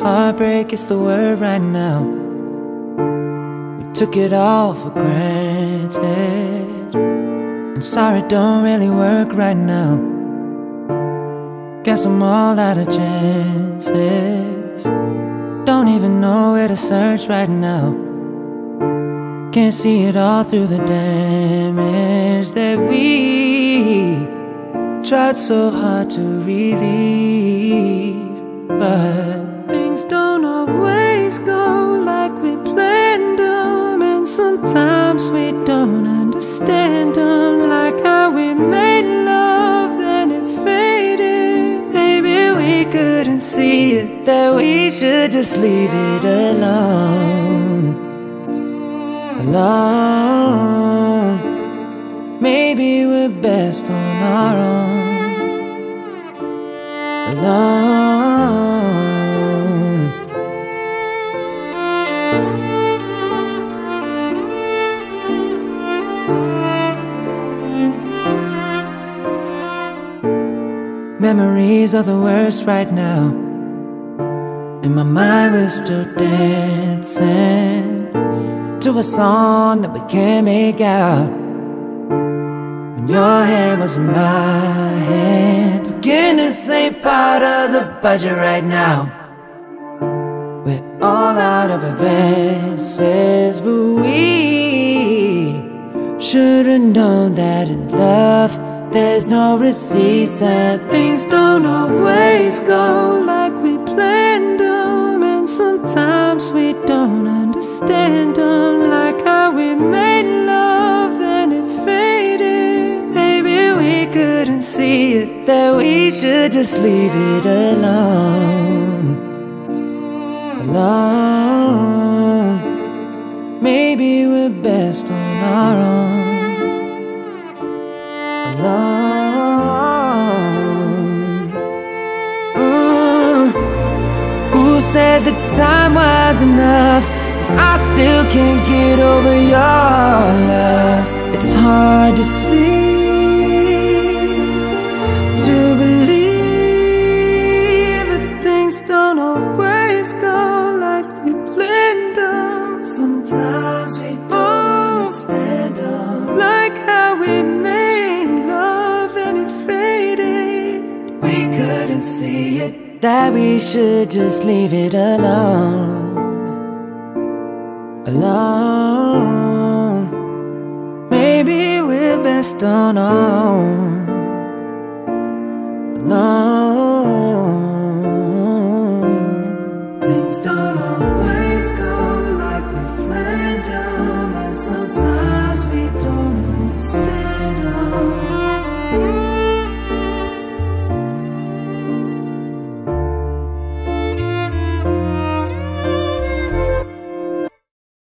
Heartbreak is the word right now. We took it all for granted, and sorry don't really work right now. Guess I'm all out of chances. Don't even know where to search right now. Can't see it all through the damage that we tried so hard to relieve. But things don't always go like we planned them, and sometimes we don't understand them. Like how we made love, then it faded. Maybe we couldn't see it, that we should just leave it alone. Alone. Maybe we're best on our own. Alone. Memories are the worst right now. In my mind we're still dancing to a song that we can't make out. When your hand was in my hand, forgiveness ain't part of the budget right now. We're all out of advances, but we should've known that in love there's no receipts, and things don't always go like we planned them, and sometimes we don't understand them. Like how we made love, then it faded. Maybe we couldn't see it, that we should just leave it alone. Alone. Maybe we're best on our own. Alone. Who said the time was enough? 'Cause I still can't get over your love. It's hard to see, to believe that things don't always go like we planned them. Sometimes we don't understand them. Like how we made love and it faded. We couldn't see it, that we should just leave it alone. Alone. Maybe we're best on our own.